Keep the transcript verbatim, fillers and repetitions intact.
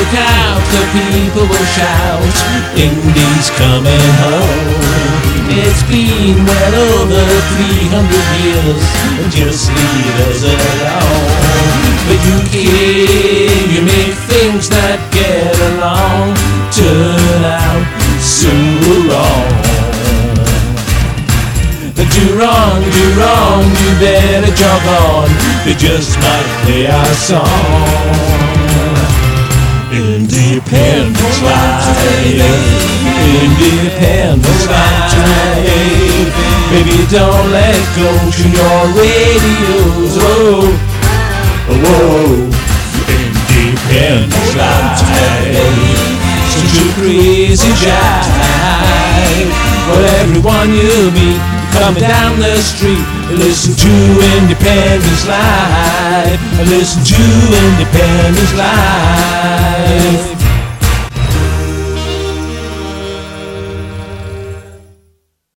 look out, the people will shout, Indy's coming home. It's been well over three hundred years, just leave us alone. But you care, you make things that get along turn out so wrong. Do wrong, do wrong, you better jog on, they just might play our song. Independence Live, Independence Live, baby don't let go to your radios, whoa, whoa. Independence Live, such a crazy jive, but everyone you meet coming down the street, listen to Independence Live, listen to Independence Live.